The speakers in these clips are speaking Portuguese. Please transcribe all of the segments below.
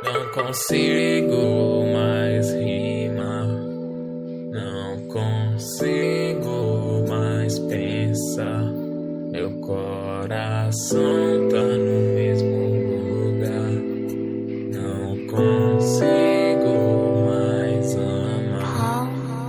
Não consigo mais rimar, não consigo mais pensar. Meu coração tá no mesmo lugar. Não consigo mais amar.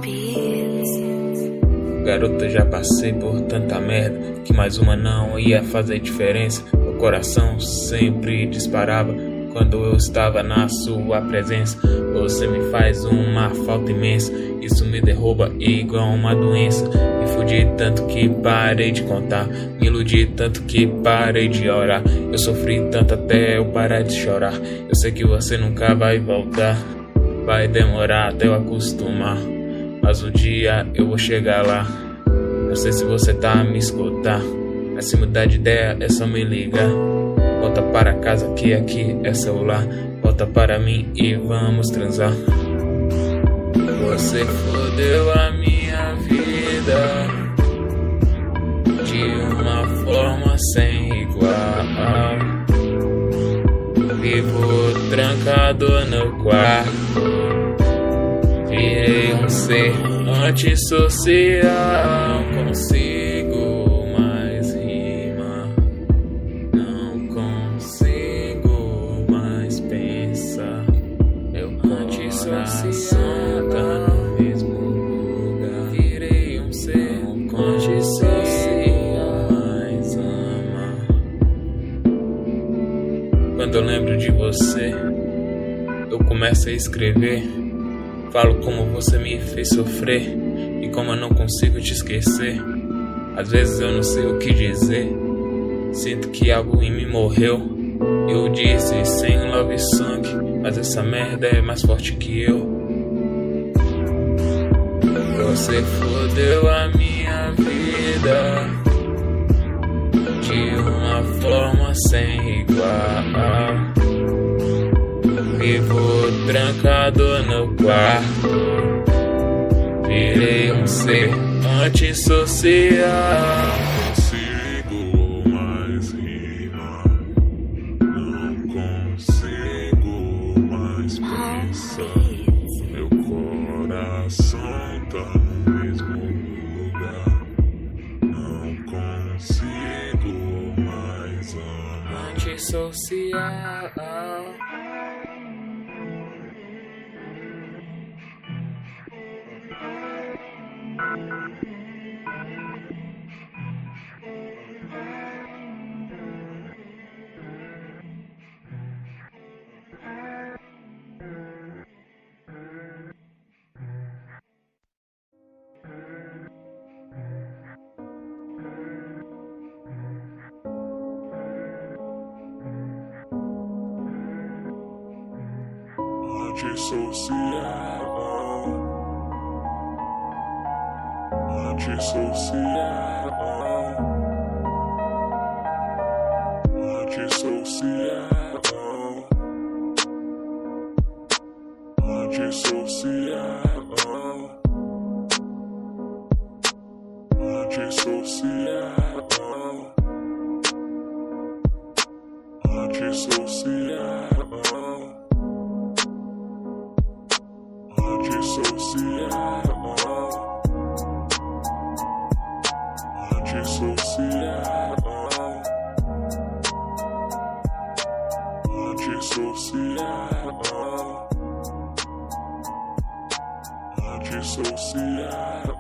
Garota, já passei por tanta merda que mais uma não ia fazer diferença. Meu coração sempre disparava quando eu estava na sua presença. Você me faz uma falta imensa, isso me derruba igual uma doença. Me fudi tanto que parei de contar, me iludi tanto que parei de orar. Eu sofri tanto até eu parar de chorar. Eu sei que você nunca vai voltar, vai demorar até eu acostumar, mas um dia eu vou chegar lá. Não sei se você tá a me escutar, mas se mudar de ideia é só me ligar. Volta para casa que aqui é celular. Volta para mim e vamos transar. Você fodeu a minha vida de uma forma sem igual. Vivo trancado no quarto, virei um ser antissocial. Consigo mais rimar, não consigo mais pensar. Meu coração tá no mesmo lugar. Virei um ser antissocial. Mais amar. Quando eu lembro de você, eu começo a escrever. Falo como você me fez sofrer e como eu não consigo te esquecer. Às vezes eu não sei o que dizer, sinto que algo em mim morreu. Eu disse sem love song, mas essa merda é mais forte que eu. Você fodeu a minha vida de uma forma sem igual. Vivo trancado no quarto, virei um ser antissocial. Consigo mais rimar, não consigo mais pensar. Meu coração tá no mesmo lugar. Não consigo mais amar. Antissocial. Antissocial, antissocial, antissocial, antissocial, antissocial, antissocial. Antissocial, antissocial, antissocial.